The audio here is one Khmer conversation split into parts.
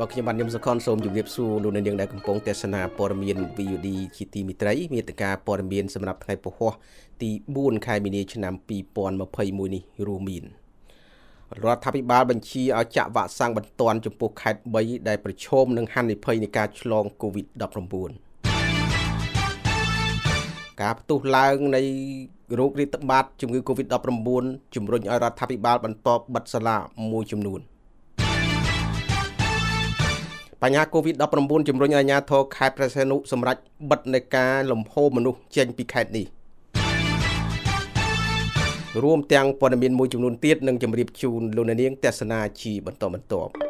បើខ្ញុំបានខ្ញុំសខនសូមជម្រាបសួរលោកអ្នកនាងដែលកំពុងទស្សនាព័ត៌មាន VOD ជាទីមេត្រីមេតិការព័ត៌មានសម្រាប់ថ្ងៃពហុទី4ខែមីនាឆ្នាំ2021នេះរួមមានរដ្ឋាភិបាលបញ្ជាឲ្យចាក់វ៉ាក់សាំងបន្ទាន់ចំពោះខេត្ត3ដែលប្រឈមនឹងហានិភ័យនៃការឆ្លង COVID-19 ការផ្ទុះឡើងនៃโรคរាតត្បាតជំងឺ COVID-19 ជំរុញឲ្យរដ្ឋាភិបាលបន្តបិទសាលាមួយចំនួនបញ្ហា COVID-19 ជំរុញឲ្យអាជ្ញាធរខេត្តព្រះសីហនុសម្រេចបិទនៃការលំហូរមនុស្សចេញពីខេត្តនេះរួមទាំងព័ត៌មានមួយចំនួនទៀតនឹងជម្រាបជូនលោកអ្នកនាងទស្សនាជាបន្តបន្ទាប់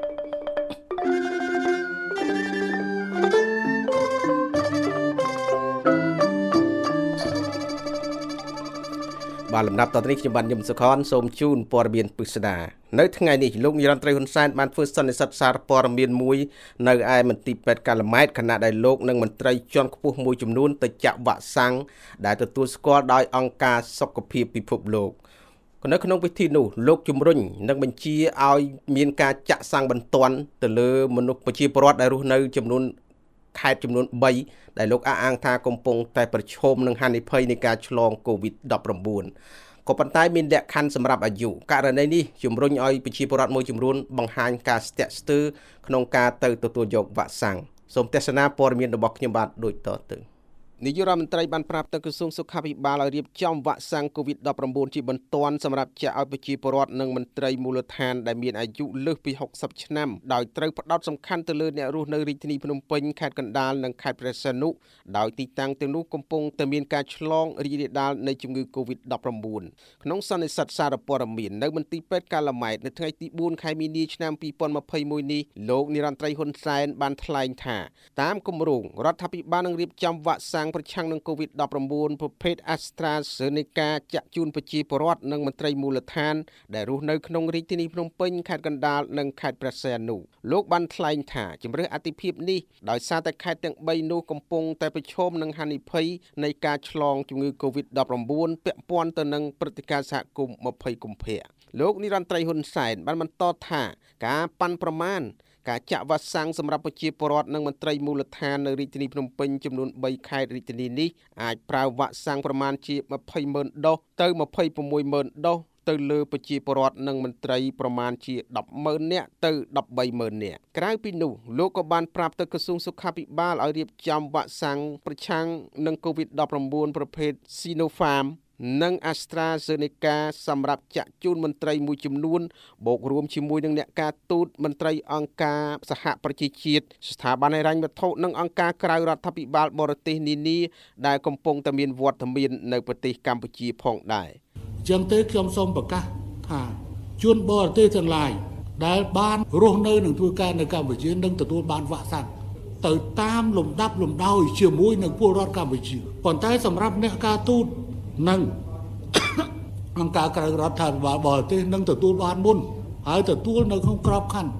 បាទលំដាប់តទៅនេះខ្ញុំបានញឹមសុខនសូមជូនព័ត៌មានពិស្ដានៅថ្ងៃនេះលោកនាយរដ្ឋមន្ត្រីហ៊ុនសែនបានធ្វើសន្និសីទសារព័ត៌មានមួយនៅឯមន្ទីរពេទ្យកាល់ម៉ែតខណៈដែលលោកនិងមន្ត្រីជាន់ខ្ពស់មួយចំនួនទៅចាក់វ៉ាក់សាំងដែលទទួលស្គាល់ដោយអង្គការសុខភាពពិភពលោកនៅក្នុងពិធីនោះលោកជំរុញនិងបញ្ជាឲ្យមានការចាក់សាំងបន្ទាន់ទៅលើមនុស្សប្រជាពលរដ្ឋដែលរស់នៅចំនួនខេត្តចំនួន3ដែលលោកអះអាងថាកំពុងតែប្រឈមនឹងហានិភ័យនៃការឆ្លង COVID-19 ក៏ប៉ុន្តែមានលក្ខខណ្ឌសម្រាប់អាយុករណីនេះជំរុញឲ្យប្រជាពលរដ្ឋមួយចំនួនបង្ហាញការស្ទាក់ស្ទើរក្នុងការទៅទទួលយកវ៉ាក់សាំងសូមទស្សនាព័ត៌មានរបស់ខ្ញុំបាទដូចតទៅនាយករដ្ឋមន្ត្រីបានប្រាប់ទៅក្រសួងសុខាភិបាលឲ្យរៀបចំវ៉ាក់សាំង COVID-19 ជាបន្ទាន់សម្រាប់ចាក់ឲ្យប្រជាពលរដ្ឋនិងមន្ត្រីមូលដ្ឋានដែលមានអាយុលើសពី60ឆ្នាំដោយត្រូវផ្ដោតសំខាន់ទៅលើអ្នករស់នៅរាជធានីភ្នំពេញខេត្តកណ្ដាលនិងខេត្តព្រះសីហនុដោយទីតាំងទាំងនោះកំពុងតែមានការឆ្លងរីករាលដាលនៃជំងឺ COVID-19 ក្នុងសន្និសីទសារព័ត៌មាននៅមន្ទីរពេទ្យកាល់ម៉ែតនៅថ្ងៃទី4ខែមីនាឆ្នាំ2021នេះលោកនាយរដ្ឋមន្ត្រីហ៊ុនសែនបានថ្លែងថាតាមគម្រោងរដ្ឋាភិបាលនឹងរៀបចំវ៉ាក់សាំងប្រឆាំងនឹង COVID-19 ប្រភេទ AstraZeneca ចាក់ជូនប្រជាពលរដ្ឋនិងមន្ត្រីមូលដ្ឋានដែលរស់នៅក្នុងរាជធានីភ្នំពេញខេត្តកណ្ដាលនិងខេត្តព្រះសីហនុលោកបានថ្លែងថាជំរឿនអតិភិបនេះដោយសារតែខេត្តទាំង3នោះកំពុងតែប្រឈមនឹងហានិភ័យនៃការឆ្លងជំងឺ COVID-19 ពាក់ព័ន្ធទៅនឹងព្រឹត្តិការណ៍សហគមន៍20កុម្ភៈលោកនាយរដ្ឋមន្ត្រីហ៊ុនសែនបានបន្តថាការប៉ាន់ប្រមាណការចាក់វ៉ាក់សាំងសម្រាប់ប្រជាពលរដ្ឋនិងមន្ត្រីមូលដ្ឋាននៅរាជធានីភ្នំពេញចំនួន3ខេត្តរាជធានីនេះអាចប្រើវ៉ាក់សាំងប្រមាណជា20,000 ដូសទៅ26,000 ដូសទៅលើប្រជាពលរដ្ឋនិងមន្ត្រីប្រមាណជា10,000 នាក់ទៅ13,000 នាក់ក្រៅពីនោះលោកក៏បានប្រាប់ទៅក្រសួងសុខាភិបាលឲ្យរៀបចំវ៉ាក់សាំងប្រឆាំងនឹង COVID-19 ប្រភេទ Sinopharmនិង AstraZeneca សម្រាប់ចាក់ជូនមន្ត្រីមួយចំនួនបូករួមជាមួយនឹងអ្នកការទូតមន្ត្រីអង្គការសហប្រជាជាតិស្ថាប័នហិរញ្ញវត្ថុនិងអង្គការក្រៅរដ្ឋាភិបាលបរទេសនានាដែលកំពុងតែមានវត្តមាននៅប្រទេសកម្ពុជាផងដែរអញ្ចឹងទេខ្ញុំសូមប្រកាសថាជនបរទេសទាំងឡាយដែលបានរស់នៅនិងធ្វើការនៅកម្ពុជានឹងទទួលបានវ៉ាក់សាំងទៅតាមលំដាប់លំដោយជាមួយនឹងពលរដ្ឋកម្ពុជាប៉ុន្តែសម្រាប់អ្នកការទូតនិងអង្គការក្រៅរដ្ឋាភិបាលបរទេសនឹងទទួលបានមុនហើយទទួលនៅក្នុងក្របខ័ណ្ឌ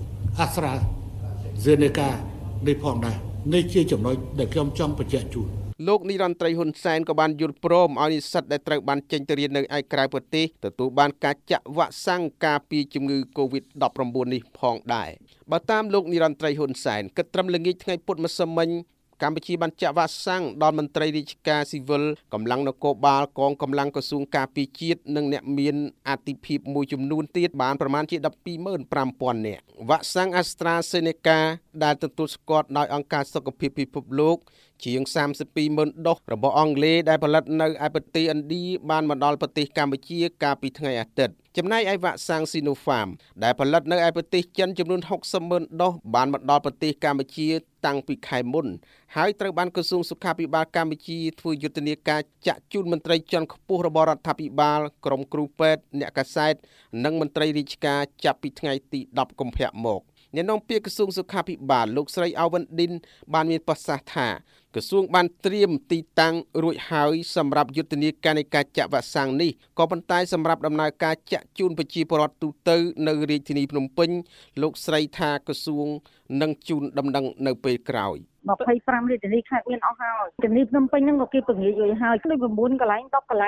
AstraZeneca នេះផងដែរនេះជាចំណុចដែលខ្ញុំចង់បញ្ជាក់ជូនលោកនាយរដ្ឋមន្ត្រីហ៊ុនសែនក៏បានយល់ព្រមឲ្យនិស្សិតដែលត្រូវបានចេញទៅរៀននៅឯក្រៅប្រទេសទទួលបានការចាក់វ៉ាក់សាំងការពារជំងឺ COVID-19 នេះផងដែរបើតាមលោកនាយរដ្ឋមន្ត្រីហ៊ុនសែនគិតត្រឹមល្ងាចថ្ងៃពុធម្សិលមិញកម្ពុជាបានចាក់វ៉ាក់សាំងដល់មន្ត្រីរាជការស៊ីវិលកម្លាំងនគរបាលកងកម្លាំងក្រសួងការពារជាតិនិងអ្នកមានអាទិភាពមួយចំនួនទៀតបានប្រមាណជា 12,500 នាក់វ៉ាក់សាំង AstraZeneca ដែលទទួលស្គាល់ដោយអង្គការសុខភាពពិភពលោកជាង 32,000 ដូសរបស់អង់គ្លេសដែលផលិតនៅឯប្រទេសឥណ្ឌាបានមកដល់ប្រទេសកម្ពុជាកាលពីថ្ងៃអាទិត្យចំណែកឯវ៉ាក់សាំង Sinopharm ដែលផលិតនៅឯប្រទេសចិនចំនួន 60,000 ដូសបានមកដល់ប្រទេសកម្ពុជាតាំងពីខែមុនហើយត្រូវបានក្រសួងសុខាភិបាលកម្ពុជាធ្វើយុទ្ធនាការចាក់ជូនមន្ត្រីជាន់ខ្ពស់របស់រដ្ឋាភិបាលក្រុមគ្រូពេទ្យអ្នកកាសែតនិងមន្ត្រីរាជការចាប់ពីថ្ងៃទី10កុម្ភៈមកអ្នកនាំពាក្យក្រសួងសុខាភិបាលលោកស្រីអាវិនឌិនបានមានប្រសាសន៍ថាក្រសួងបានត្រៀមទីតាំងរួចហើយសម្រាប់យុទ្ធនាការនៃការចាក់វ៉ាក់សាំងនេះក៏ប៉ុន្តែសម្រាប់ដំណើរការចាក់ជូនប្រជាពលរដ្ឋទូទៅនៅរាជធានីភ្នំពេញលោកស្រីថាក្រសួងនឹងជូនដំណឹងនៅពេលក្រោយ 25រាជធានីខេត្តមានអស់ហើយរាជធានីភ្នំពេញហ្នឹងក៏គេពង្រីករួចហើយដូច9កន្លែង10កន្លែង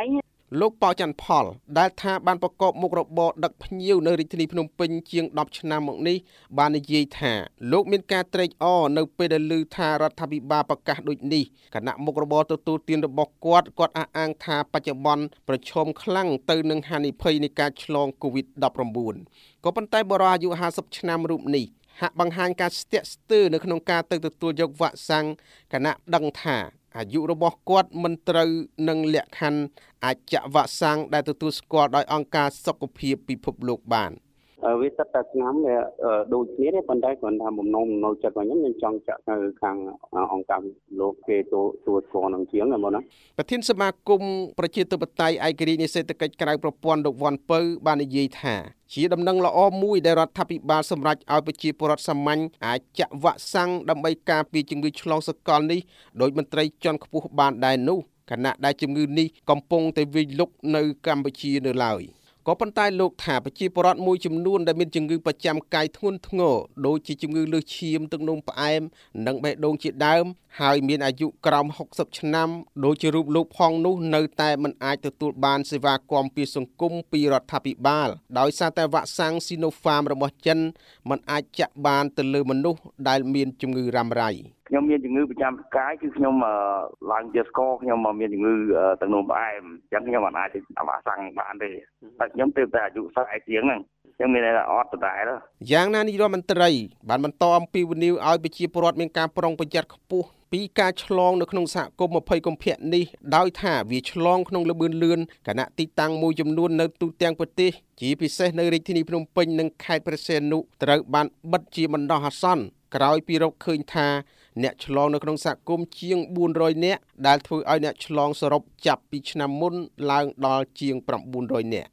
លោកប៉ៅច័ន្ទផលដែលថាបានប្រកបមុខរបរដឹកភ្ញៀវនៅរាជធានីភ្នំពេញជាង10ឆ្នាំមកនេះបាននិយាយថាលោកមានការត្រេកអរនៅពេលដែលឮថារដ្ឋាភិបាលប្រកាសដូចនេះគណៈមុខរបរទទួលទានរបស់គាត់អះអាងថាបច្ចុប្បន្នប្រឈមខ្លាំងទៅនឹងហានិភ័យនៃការឆ្លង COVID-19 ក៏ប៉ុន្តែបរិយាអាយុ50ឆ្នាំរូបនេះហាក់បង្ហាញការស្ទាក់ស្ទើរនៅក្នុងការទៅទទួលយកវ៉ាក់សាំងគណៈដឹងថាអាយុរបស់គាត់មិនត្រូវនឹងលក្ខខណ្ឌអាចចាក់វ៉ាក់សាំងដែលទទួលស្គាល់ដោយអង្គការសុខភាពពិភពលោកបានវាទឹកតែឆ្នាំដូចគ្នាទេប៉ុន្តែគ្រាន់ថាបំណងចិត្តរបស់ខ្ញុំចង់ចាក់ទៅខាងអង្គការលោកគេទទួលស្គាល់នឹងជាងហ្មងណាប្រធានសមាគមប្រជាធិបតេយ្យឯករាជ្យនៃសេដ្ឋកិច្ចក្រៅប្រព័ន្ធលោកវ៉ាន់ពៅបាននិយាយថាជាដំណឹងល្អមួយដែលរដ្ឋាភិបាលសម្រេចឲ្យប្រជាពលរដ្ឋសាមញ្ញអាចចាក់វ៉ាក់សាំងដើម្បីការពារជំងឺឆ្លងសកលនេះដោយមន្ត្រីជាន់ខ្ពស់បានដែរនោះខណៈដែលជំងឺនេះកំពុងតែវិលលុកនៅកម្ពុជានៅឡើយក៏ប៉ុន្តែលោកថាប្រជាពលរដ្ឋមួយចំនួនដែលមានជំងឺប្រចាំកាយធ្ងន់ធ្ងរដូចជាជំងឺលើសឈាមទឹកនោមផ្អែមនិងបេះដូងជាដើមហើយមានអាយុក្រោម60ឆ្នាំដូចជារូបលោកផងនោះនៅតែមិនអាចទទួលបានសេវាគាំពារសង្គមពីរដ្ឋាភិបាលដោយសារតែវ៉ាក់សាំង Sinopharm របស់ចិនមិនអាចចាក់បានទៅលើមនុស្សដែលមានជំងឺរ៉ាំរ៉ៃខ្ញុំមានជំងឺប្រចាំកាយគឺខ្ញុំឡើងជាស្គរខ្ញុំមានជំងឺទឹកនោមផ្អែមអញ្ចឹងខ្ញុំមិនអាចវ៉ាក់សាំងបានទេតែខ្ញុំទើបតែអាយុ40ជាងហ្នឹងខ្ញុំមានតែអត់ដដែលយ៉ាងណានាយរដ្ឋមន្ត្រីបានបន្តអំពាវនាវឲ្យប្រជាពលរដ្ឋមានការប្រុងប្រយ័ត្នខ្ពស់ពីការឆ្លងនៅក្នុងសហគមន៍20កុម្ភៈនេះដោយថាវាឆ្លងក្នុងល្បឿនលឿនគណៈទីតាំងមួយចំនួននៅទូទាំងប្រទេសជាពិសេសនៅរាជធានីភ្នំពេញនិងខេត្តព្រះសីហនុត្រូវបានបិទជាបណ្ដោះអាសន្នក្រោយពីរកឃើញថាអ្នកឆ្លងនៅក្នុងសហគមន៍ជាង400នាក់ដែលធ្វើឲ្យអ្នកឆ្លងសរុបចាប់ពីឆ្នាំមុនឡើងដល់ជាង900នាក់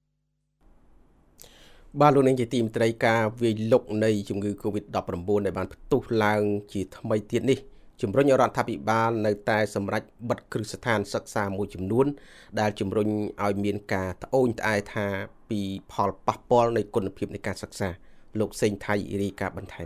បាទលោកនាងជាទីមេត្រីការវាយលុកនៃជំងឺ COVID-19 ដែលបានផ្ទុះឡើងជាថ្មីទៀតនេះជំរុញឲ្យរដ្ឋាភិបាលនៅតែសម្រេចបិទគ្រឹះស្ថានសិក្សាមួយចំនួនដែលជំរុញឲ្យមានការត្អូញត្អែថាពីផលប៉ះពាល់នៃគុណភាពនៃការសិក្សាលោកសេងថៃរាយការណ៍បន្ថែម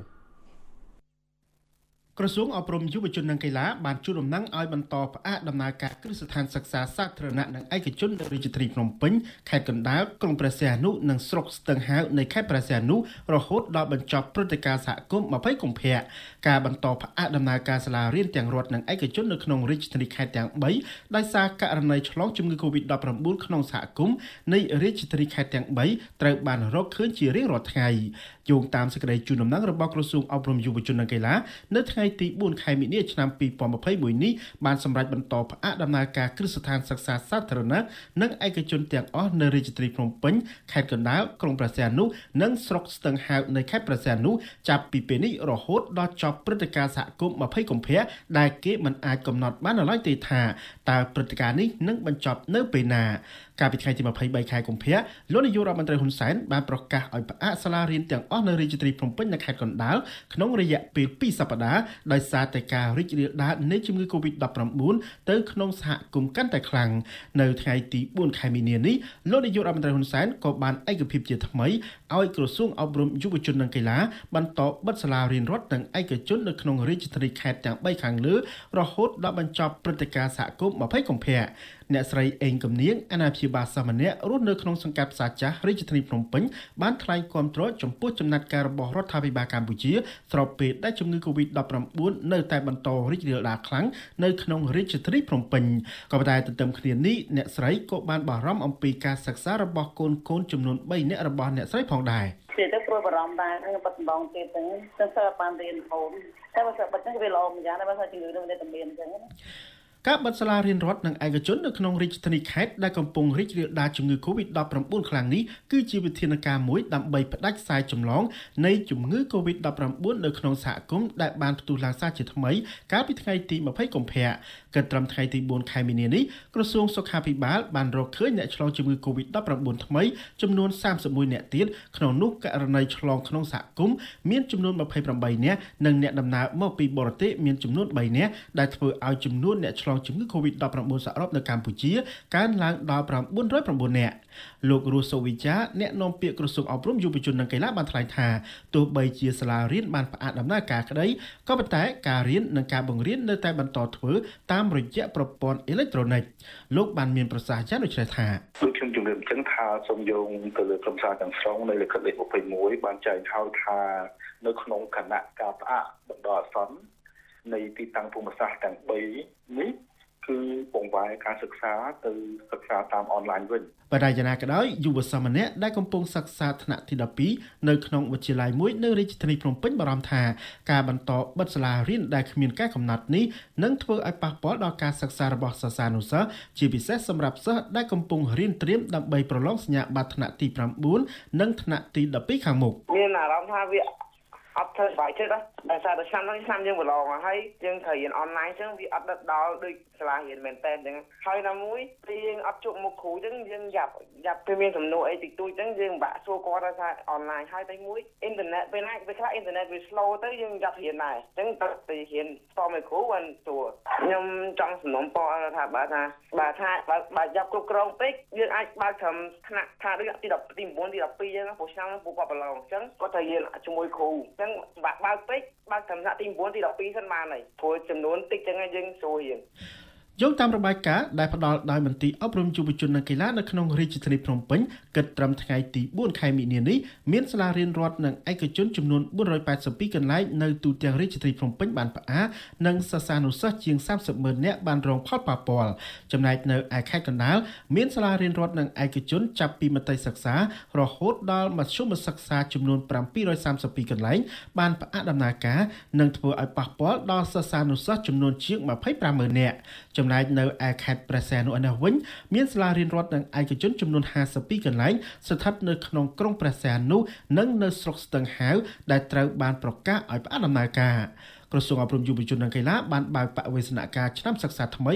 ក្រសួងអប់រំយុវជននិងកីឡាបានជួលដំណឹងឲ្យបន្តផ្អាកដំណើរការគ្រឹះស្ថានសិក្សាសាធារណៈនិងឯកជននៅរាជធានីភ្នំពេញខេត្តកណ្ដាលក្រុងព្រះសីហនុនិងស្រុកស្ទឹងហាវនៃខេត្តព្រះសីហនុរហូតដល់បញ្ចប់ព្រឹត្តិការណ៍សហគមន៍20កុម្ភៈការបន្តផ្អាកដំណើរការសាលារៀនទាំងរដ្ឋនិងឯកជននៅក្នុងរាជធានីខេត្តទាំង3ដោយសារករណីឆ្លងជំងឺ COVID-19 ក្នុងសហគមន៍នៃរាជធានីខេត្តទាំង3ត្រូវបានរកឃើញជារៀងរាល់ថ្ងៃយោងតាមសេចក្តីជូនដំណឹងរបស់ក្រសួងអប់រំយុវជននិងកីឡានៅថ្ងៃទី4ខែមីនាឆ្នាំ2021នេះបានសម្រេចបន្តផ្អាកដំណើរការគ្រឹះស្ថានសិក្សាសាធារណៈនិងឯកជនទាំងអស់នៅរាជធានីភ្នំពេញខេត្តកណ្ដាលក្រុងព្រះសីហនុនិងស្រុកស្ទឹងហាវនៃខេត្តព្រះសីហនុចាប់ពីពេលនេះរហូតដល់ចប់ព្រឹត្តិការណ៍សហគមន៍20កុម្ភៈដែលគេមិនអាចកំណត់បានឡើយទេថាតើព្រឹត្តិការណ៍នេះនឹងបញ្ចប់នៅពេលណាកាលពីថ្ងៃទី23ខែកុម្ភៈលោកនាយករដ្ឋមន្ត្រីហ៊ុនសែនបានប្រកាសឲ្យផ្អាកសាលារៀនទាំងអស់នៅរាជធានីភ្នំពេញនិងខេត្តកណ្ដាលក្នុងរយៈពេល2សប្តាហ៍ដោយសារតែការរីករាលដាលនៃជំងឺ COVID-19 ទៅក្នុងសហគមន៍កាន់តែខ្លាំងនៅថ្ងៃទី4ខែមីនានេះលោកនាយករដ្ឋមន្ត្រីហ៊ុនសែនក៏បានឯកភាពជាថ្មីឲ្យក្រសួងអប់រំយុវជននិងកីឡាបន្តបិទសាលារៀនរដ្ឋនិងឯកជននៅក្នុងរាជធានីខេត្តទាំង3ខាងលើរហូតដល់បញ្ចប់ព្រឹត្តិការណ៍សហគមន៍20កុម្ភៈអ្នកស្រីអេងកំនាងអាណាព្យាបាលសាមញ្ញរស់នៅក្នុងសង្កាត់ផ្សារចាស់រាជធានីភ្នំពេញបានថ្លែងគាំទ្រចំពោះចំណាត់ការរបស់រដ្ឋាភិបាលកម្ពុជាស្របពេលដែលជំងឺ COVID-19 នៅតែបន្តរីករាលដាលខ្លាំងនៅក្នុងរាជធានីភ្នំពេញក៏ប៉ុន្តែទន្ទឹមគ្នានេះអ្នកស្រីក៏បានបារម្ភអំពីការសិក្សារបស់កូនចំនួន3នាក់របស់អ្នកស្រីផងដែរទៀតទៅព្រួយបារម្ភដែរខ្ញុំបាត់ដំងទៀតហ្នឹងទៅសិស្សបានរៀនហូមតែបើសិស្សបាត់ហ្នឹងវាល្អម្យ៉ាងដែរបើសិស្សជំងឺនឹងតែមានអញ្ចឹងណាការបិទសាលារៀនរដ្ឋនិងឯកជននៅក្នុងរាជធានីខេត្តដែលកំពុងរីករាលដាលជំងឺ COVID-19 ខ្លាំងនេះគឺជាវិធានការមួយដើម្បីផ្ដាច់ខ្សែចម្លងនៃជំងឺ COVID-19 នៅក្នុងសហគមន៍ដែលបានផ្ទុះឡើងសារជាថ្មីកាលពីថ្ងៃទី20កុម្ភៈគិតត្រឹមថ្ងៃទី4ខែមីនានេះក្រសួងសុខាភិបាលបានរកឃើញអ្នកឆ្លងជំងឺ COVID-19 ថ្មីចំនួន31អ្នកទៀតក្នុងនោះករណីឆ្លងក្នុងសហគមន៍មានចំនួន28អ្នកនិងអ្នកដំណើរមកពីបរទេសមានចំនួន3អ្នកដែលធ្វើឲ្យចំនួនអ្នកឆ្លងងជំងឺ Covid-19 សរុបនៅកម្ពុជាកើនឡើងដល់909នាក់លោករស់សូវិចាអ្នកនាំពាក្យក្រសួងអប់រំយុវជននិងកីឡាបានថ្លែងថាទោះបីជាសាលារៀនបានផ្អាកដំណើរការក្តីក៏ប៉ុន្តែការរៀននិងការបង្រៀននៅតែបន្តធ្វើតាមរយៈប្រព័ន្ធអេឡិចត្រូនិកលោកបានមានប្រសាសន៍យ៉ាងដូចនេះថាដូចខ្ញុំជម្រាបអញ្ចឹងថាសូមយោងទៅលើក្រុមសារទាំងស្រុងនៃលិខិតលេខ21បានចែងហើយថានៅក្នុងគណៈការផ្អាកបណ្ដោះអាសន្ននៃទីតាំងភូមិសាស្ត្រទាំង3នេះគឺបង្វែរការសិក្សាទៅសិក្សាតាមអនឡាញវិញបរិយាណាក៏ដោយយុវសាស្ត្រម្នាក់ដែលកំពុងសិក្សាថ្នាក់ទី12នៅក្នុងវិទ្យាល័យមួយនៅរាជធានីភ្នំពេញបារម្ភថាការបន្តបិទសាលារៀនដែលគ្មានការកំណត់នេះនឹងធ្វើឲ្យប៉ះពាល់ដល់ការសិក្សារបស់សិស្សានុសិស្សជាពិសេសសម្រាប់សិស្សដែលកំពុងរៀនត្រៀមដើម្បីប្រឡងសញ្ញាបត្រថ្នាក់ទី9និងថ្នាក់ទី12ខាងមុខមានអារម្មណ៍ថាវាអត់ធ្វើបាយចិត្តដែរសារតែឆ្នាំយើងប្រឡងហើយយើងត្រូវរៀនអនឡាញអញ្ចឹងវាអត់ដល់ដូចសាលារៀនមែនតើអញ្ចឹងហើយណាមួយពេលយើងអត់ជួបមុខគ្រូអញ្ចឹងយើងយ៉ាប់ពេលមានសំណួរអីតិចតួចអញ្ចឹងយើងបាក់សួរគាត់ថាអនឡាញហើយតែមួយអ៊ីនធឺណិតពេលណាពេលខ្លះអ៊ីនធឺណិតវា slow ទៅយើងយ៉ាប់រៀនដែរអញ្ចឹងទៅរៀនតមកគ្រូបានសួរខ្ញុំចង់សំណូមពរថាបើយ៉ាប់គ្រប់គ្រងពេកយើងអាចបើកត្រឹមថ្នាក់ថាដូចទី10ទី9ទី12អញ្ចឹងព្រោះឆ្នាំហ្នឹងពួកគាត់ប្រឡងអញ្ចឹងគាត់ត្រូវរៀនជាមួយគ្រូអញ្ចឹងបើកពេកបើកត្រឹមថ្នាក់ទី9ទី12សិនបានហើយព្រោះចំនួនតិចចឹងហើយយើងស្រួលរៀនយោងតាមរបាយការណ៍ដែលផ្ដល់ដោយមន្ទីរអប់រំយុវជននិងកីឡានៅក្នុងរាជធានីភ្នំពេញគិតត្រឹមថ្ងៃទី4ខែមិនិនានេះមានសាលារៀនរដ្ឋនិងឯកជនចំនួន482កន្លែងនៅទូទាំងរាជធានីភ្នំពេញបានផ្អាកនិងសិស្សានុសិស្សជាង30,000នាក់បានរងផលប៉ះពាល់ចំណែកនៅឯខេត្តកណ្ដាលមានសាលារៀនរដ្ឋនិងឯកជនចាប់ពីមត្តេយ្យសិក្សារហូតដល់មធ្យមសិក្សាចំនួន732កន្លែងបានផ្អាកដំណើរការនិងធ្វើឲ្យប៉ះពាល់ដល់សិស្សានុសិស្សចំនួនជាង250,000នាក់ចំណែកនៅឯខេត្តព្រះសីហនុនេះវិញមានសាលារៀនរដ្ឋនិងឯកជនចំនួន52កន្លែងស្ថិតនៅក្នុងក្រុងព្រះសីហនុនិងនៅស្រុកស្ទឹងហាវដែលត្រូវបានប្រកាសឲ្យផ្អាកដំណើរការក្រសួងអប់រំយុវជននិងកីឡាបានបើកបវេសនការឆ្នាំសិក្សាថ្មី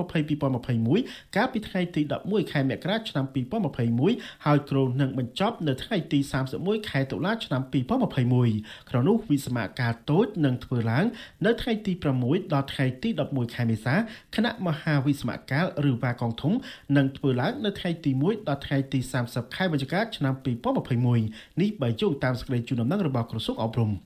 2020-2021 កាលពីថ្ងៃទី11ខែមករាឆ្នាំ2021ហើយគ្រោងនឹងបញ្ចប់នៅថ្ងៃទី31ខែតុលាឆ្នាំ2021ក្នុងនោះវិស្សមការតូចនឹងធ្វើឡើងនៅថ្ងៃទី6ដល់ថ្ងៃទី11ខែមេសាគណៈមហាវិស្សមការឬវាកងធំនឹងធ្វើឡើងនៅថ្ងៃទី1ដល់ថ្ងៃទី30ខែវិច្ឆិកាឆ្នាំ2021នេះបើយោងតាមសេចក្តីជូនដំណឹងរបស់ក្រសួងអប់រំ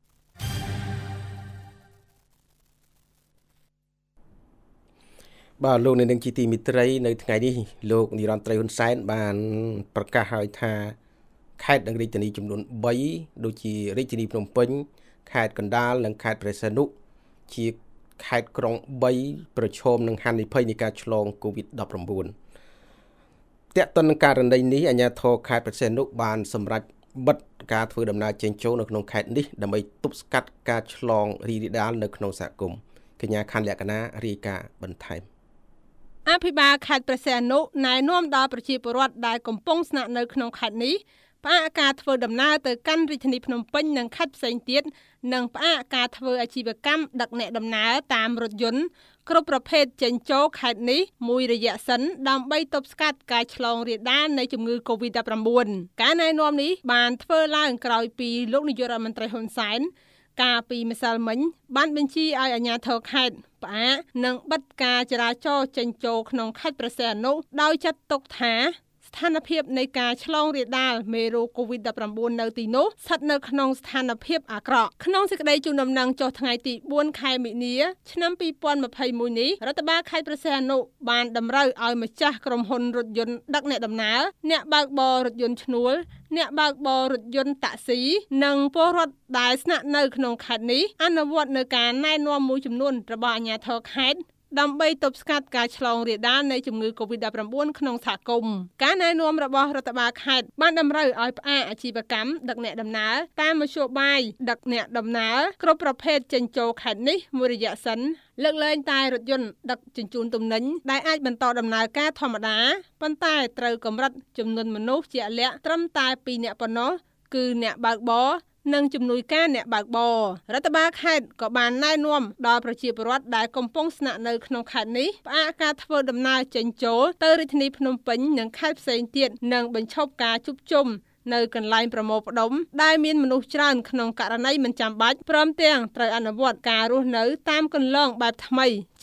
បាទលោកនៅនឹងជាទីមិត្តរីនៅថ្ងៃនេះលោកនិរន្តរីហ៊ុនសែនបានប្រកាសឲ្យថាខេត្តនិងរាជធានីចំនួន3ដូចជារាជធានីភ្នំពេញខេត្តកណ្ដាលនិងខេត្តព្រះសីហនុជាខេត្តក្រុង3ប្រឈមនឹងហានិភ័យនៃការឆ្លង COVID-19 ទាក់ទងនឹងករណីនេះអាជ្ញាធរខេត្តព្រះសីហនុបានសម្រេចបិទការធ្វើដំណើរចេញចូលនៅក្នុងខេត្តនេះដើម្បីទប់ស្កាត់ការឆ្លងរីករាលដាលនៅក្នុងសហគមន៍កញ្ញាខណ្ឌលក្ខណារាយការណ៍បន្ថែមអភិបាលខេត្តព្រះសីហនុណែនាំដល់ប្រជាពលរដ្ឋដែលកំពុងស្នាក់នៅក្នុងខេត្តនេះផ្អាកការធ្វើដំណើរទៅកាន់រាជធានីភ្នំពេញនិងខេត្តផ្សេងទៀតនិងផ្អាកការធ្វើអាជីវកម្មដឹកអ្នកដំណើរតាមរថយន្តគ្រប់ប្រភេទចេញចូលខេត្តនេះមួយរយៈសិនដើម្បីទប់ស្កាត់ការឆ្លងរាលដាលនៃជំងឺ Covid-19 ការណែនាំនេះបានធ្វើឡើងក្រោយពីលោកនាយករដ្ឋមន្ត្រីហ៊ុនសែនកាលពីម្សិលមិញបានបញ្ជាឲ្យអាជ្ញាធរខេត្តផ្អាកនិងបិទការចរាចរណ៍ចេញចូលក្នុងខេត្តព្រះសីហនុដោយចាត់ទុកថាស្ថានភាពនៃការឆ្លងរាលដាលមេរោគ COVID-19 នៅទីនោះស្ថិតនៅក្នុងស្ថានភាពអាក្រក់ក្នុងសេចក្តីជូនដំណឹងចុះថ្ងៃទី4ខែមិនិនាឆ្នាំ2021នេះរដ្ឋបាលខេត្តព្រះសីហនុបានតម្រូវឲ្យម្ចាស់ក្រុមហ៊ុនរថយន្តដឹកអ្នកដំណើរអ្នកបើកបររថយន្តឈ្នួលអ្នកបើកបររថយន្តតាក់ស៊ីនិងពលរដ្ឋដែលស្នាក់នៅក្នុងខេត្តនេះអនុវត្តនៅការណែនាំមួយចំនួនរបស់អាជ្ញាធរខេត្តដើម្បីទប់ស្កាត់ការឆ្លងរាលដាលនៃជំងឺ Covid-19 ក្នុងសហគមន៍ការណែនាំរបស់រដ្ឋបាលខេត្តបានតម្រូវឲ្យផ្អាកអាជីវកម្មដឹកអ្នកដំណើរតាមមធ្យោបាយដឹកអ្នកដំណើរគ្រប់ប្រភេទចេញចូលខេត្តនេះមួយរយៈសិនលើកលែងតែរថយន្តដឹកជញ្ជូនទំនិញដែលអាចបន្តដំណើរការធម្មតាប៉ុន្តែត្រូវកម្រិតចំនួនមនុស្សជាក់លាក់ត្រឹមតែ2នាក់ប៉ុណ្ណោះគឺអ្នកបើកបរនិងជំនួយការអ្នកបើកបររដ្ឋបាលខេត្តក៏បានណែនាំដល់ប្រជាពលរដ្ឋដែលកំពុងស្នាក់នៅក្នុងខេត្តនេះផ្អាកការធ្វើដំណើរចេញចូលទៅរាជធានីភ្នំពេញនិងខេត្តផ្សេងទៀតនិងបញ្ឈប់ការជួបជុំនៅកន្លែងប្រមូលផ្ដុំដែលមានមនុស្សច្រើនក្នុងករណីមិនចាំបាច់ព្រមទាំងត្រូវអនុវត្តការរស់នៅតាមគន្លងបែបថ្មីជ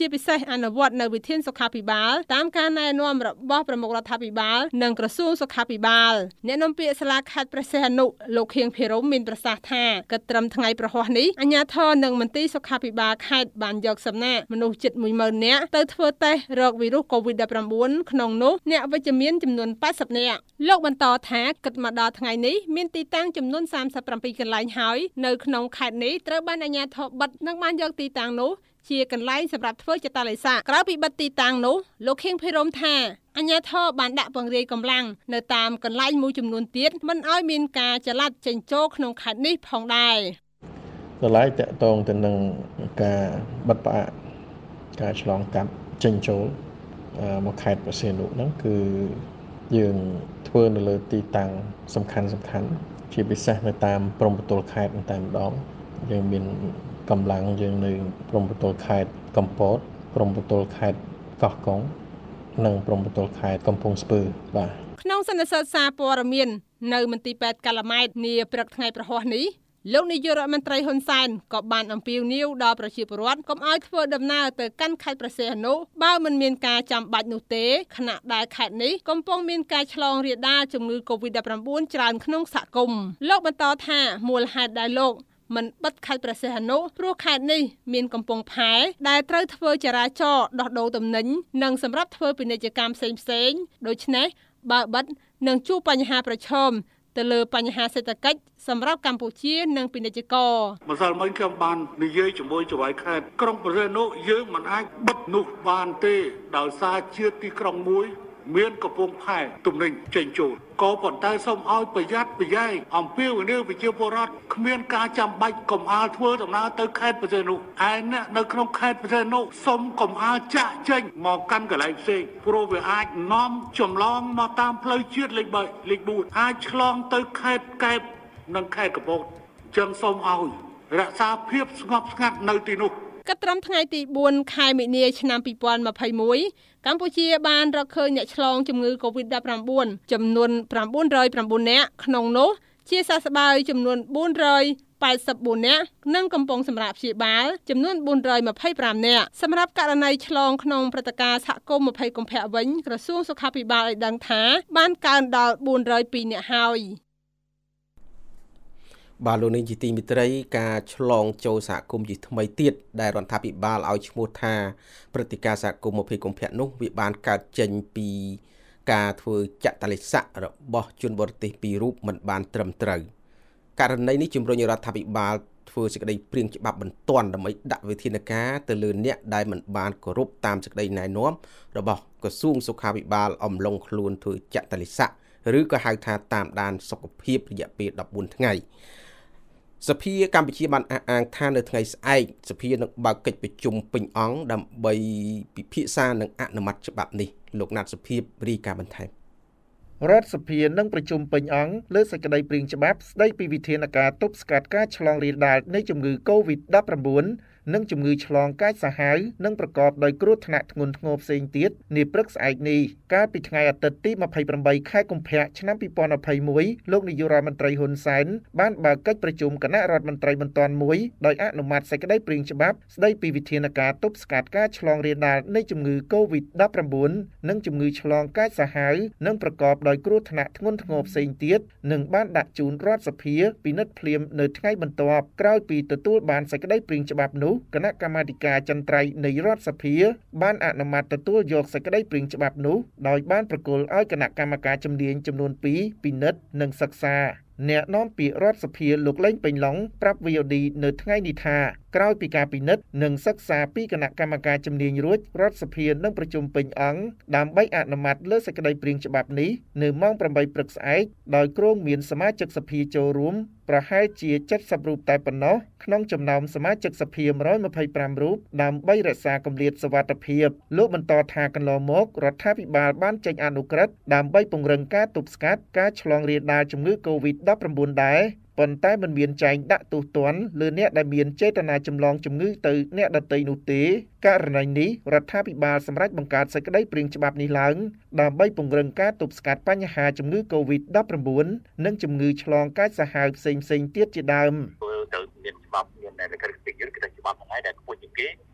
ជាពិសេសអនុវត្តនៅវិធានសុខាភិបាលតាមការណែនាំរបស់ប្រមុខរដ្ឋាភិបាលនិងក្រសួងសុខាភិបាលអ្នកនាំពាក្យសាលាខេត្តព្រះសីហនុលោកខៀងភិរមមានប្រសាសន៍ថាគិតត្រឹមថ្ងៃប្រហ័សនេះអាជ្ញាធរនិងមន្ទីរសុខាភិបាលខេត្តបានយកសំណាក់មនុស្សជិត 10000 នាក់ទៅធ្វើតេស្តរកវីរុស COVID-19 ក្នុងនោះអ្នកវិជ្ជមានចំនួន80នាក់លោកបន្តថាគិតមកដល់ថ្ងៃនេះមានទីតាំងចំនួន37កន្លែងហើយនៅក្នុងខេត្តនេះត្រូវបានអាជ្ញាធរបិទនិងបានយកទីតាំងនោះជាកន្លែងសម្រាប់ធ្វើចតាឡេសាក្រៅពីបិទទីតាំងនោះលោកខៀងភិរមថាអាជ្ញាធរបានដាក់ពង្រាយកម្លាំងនៅតាមកន្លែងមួយចំនួនទៀតមិនឲ្យមានការចល័តចេញចូលក្នុងខេត្តនេះផងដែរកន្លែងតាក់ទងទៅនឹងការបិទផ្អាកការឆ្លងកាត់ចេញចូលមកខេត្តព្រះសីហនុហ្នឹងគឺយើងធ្វើនៅលើទីតាំងសំខាន់ជាពិសេសនៅតាមព្រំប្រទល់ខេត្តតែម្ដងយើងមានកម្លាំងយើងនៅព្រំប្រទល់ខេត្តកំពតព្រំប្រទល់ខេត្តកោះកុងនិងព្រំប្រទល់ខេត្តកំពង់ស្ពឺបាទក្នុងសន្និសីទសារព័ត៌មាននៅមន្ទីរពេទ្យកាឡាម៉ែតនាព្រឹកថ្ងៃប្រហ័សនេះលោកនាយករដ្ឋមន្ត្រីហ៊ុនសែនក៏បានអំពាវនាវដល់ប្រជាពលរដ្ឋកុំឲ្យធ្វើដំណើរទៅកាន់ខេត្តព្រះសីហនុបើមិនមានការចាំបាច់នោះទេខណៈដែលខេត្តនេះកំពុងមានការឆ្លងរាលដាលជំងឺ COVID-19 ច្រើនក្នុងសហគមន៍លោកបន្តថាមូលហេតុដែលលោកមិនបិទខេត្តព្រះសីហនុព្រោះខេត្តនេះមានកំពង់ផែដែលត្រូវធ្វើចរាចរណ៍ដោះដូរទំនិញនិងសម្រាប់ធ្វើពាណិជ្ជកម្មផ្សេងៗដូច្នេះបើបិទនឹងជួបបញ្ហាប្រឈមទៅលើបញ្ហាសេដ្ឋកិច្ចសម្រាប់កម្ពុជានិងពាណិជ្ជកកម្សិលមិញខ្ញុំបាននិយាយជាមួយចៅហ្វាយខេត្តក្រុងព្រះសីហនុយើងមិនអាចបិទនោះបានទេដោយសារជាទីក្រុងមួយមានកំពង់ផែទំនិញចេញចូលក៏ប៉ុន្តែសូមឲ្យប្រយ័ត្នប្រយែងអំពីវិនិយោគប្រជាពលរដ្ឋគ្មានការចាំបាច់កុំអាលធ្វើដំណើរទៅខេត្តព្រះសីហនុឯអ្នកនៅក្នុងខេត្តព្រះសីហនុសូមកុំអាលចាក់ចេញមកកាន់កន្លែងផ្សេងព្រោះវាអាចនាំចម្លងមកតាមផ្លូវជាតិលេខ3លេខ4អាចឆ្លងទៅខេត្តកែបនិងខេត្តកំពតចឹងសូមឲ្យរក្សាភាពស្ងប់ស្ងាត់នៅទីនោះគិតត្រឹមថ្ងៃទី4ខែមីនាឆ្នាំ2021កម្ពុជាបានរកឃើញអ្នកឆ្លងជំងឺ COVID-19 ចំនួន909នាក់ក្នុងនោះជាសះស្បើយចំនួន484នាក់និងកំពុងសម្រាប់ព្យាបាលចំនួន425នាក់សម្រាប់ករណីឆ្លងក្នុងព្រឹត្តិការណ៍សហគមន៍20កុម្ភៈវិញក្រសួងសុខាភិបាលឲ្យដឹងថាបានកើនដល់402នាក់ហើយបាទលោកនាងជាទីមេត្រីការឆ្លងចូលសហគមន៍ជាថ្មីទៀតដែលរដ្ឋាភិបាលឲ្យឈ្មោះថាព្រឹត្តិការណ៍សហគមន៍20កុម្ភៈនោះវាបានកើតចេញពីការធ្វើចតលេស័ករបស់ជនបរទេសពីររូបមិនបានត្រឹមត្រូវករណីនេះជំរុញរដ្ឋាភិបាលធ្វើសេចក្តីព្រាងច្បាប់បន្ទាន់ដើម្បីដាក់វិធានការទៅលើអ្នកដែលមិនបានគោរពតាមសេចក្តីណែនាំរបស់ក្រសួងសុខាភិបាលអំឡុងខ្លួនធ្វើចតលេស័កឬក៏ហៅថាតាមដានសុខភាពរយៈពេល14ថ្ងៃសភាកម្ពុជាបានអះអាងថានៅថ្ងៃស្អែកសភានឹងបើកកិច្ចប្រជុំពេញអង្គដើម្បីពិភាក្សានិងអនុម័តច្បាប់នេះលោកណាត់សុភាពរីកាបន្ថែមរដ្ឋសភានឹងប្រជុំពេញអង្គលើសេចក្តីព្រាងច្បាប់ស្តីពីវិធានការទប់ស្កាត់ការឆ្លងរាលដាលនៃជំងឺ COVID-19 និងជំងឺឆ្លងកាចសាហាវនិងប្រកបដោយគ្រោះថ្នាក់ធ្ងន់ធ្ងរផ្សេងទៀតនាព្រឹកស្អែកនេះកាលពីថ្ងៃអាទិត្យទី28ខែកុម្ភៈឆ្នាំ2021លោកនាយករដ្ឋមន្ត្រីហ៊ុនសែនបានបើកកិច្ចប្រជុំគណៈរដ្ឋមន្ត្រីបន្ទាន់មួយដោយអនុម័តសេចក្តីព្រាងច្បាប់ស្តីពីវិធានការទប់ស្កាត់ការឆ្លងរាលដាលនៃជំងឺ COVID-19 និងជំងឺឆ្លងកាចសាហាវនិងប្រកបដោយគ្រោះថ្នាក់ធ្ងន់ធ្ងរផ្សេងទៀតនិងបានដាក់ជូនរដ្ឋសភាពិនិត្យភ្លាមនៅថ្ងៃបន្ទាប់ក្រោយពីទទួលបានសេចក្តីព្រាងច្បាប់នោះគណៈកម្មាធិការចន្ទ្រៃនៃរដ្ឋសភាបានអនុម័តទទួលយកសេចក្តីព្រាងច្បាប់នោះដោយបានប្រគល់ឲ្យគណៈកម្មការជំនាញចំនួន2ពិនិត្យនិងសិក្សាអ្នកនាំពាក្យរដ្ឋសភាលោកលេងពេញឡុងប្រាប់ VOD នៅថ្ងៃនេះថាក្រោយពីការពិនិត្យនិងសិក្សាពីគណៈកម្មការជំនាញរួចរដ្ឋសភានឹងប្រជុំពេញអង្គដើម្បីអនុម័តលើសេចក្តីព្រាងច្បាប់នេះនៅម៉ោង 8 ព្រឹកស្អែកដោយគ្រោងមានសមាជិកសភាចូលរួមប្រហែលជា70រូបតែប៉ុណ្ណោះក្នុងចំណោមសមាជិកសភា125រូបដើម្បីរក្សាគម្លាតសុវត្ថិភាពលោកបន្តថាកន្លងមករដ្ឋាភិបាលបានចេញអនុក្រឹត្យដើម្បីពង្រឹងការទប់ស្កាត់ការឆ្លងរាលដាលជំងឺ COVID-19 ដែរប៉ុន្តែមិនមានចែងដាក់ទោសទណ្ឌលើអ្នកដែលមានចេតនាចម្លងជំងឺទៅអ្នកដទៃនោះទេករណីនេះរដ្ឋាភិបាលសម្រេចបង្កើតសេចក្តីព្រាងច្បាប់នេះឡើងដើម្បីពង្រឹងការទប់ស្កាត់បញ្ហាជំងឺ COVID-19 និងជំងឺឆ្លងកាចសាហាវផ្សេងៗទៀតជាដើមទៅមានច្បាប់មានលក្ខណៈស្ទីកគឺច្បាប់ហ្នឹងហើយដែលខ្ពស់ជាងគេ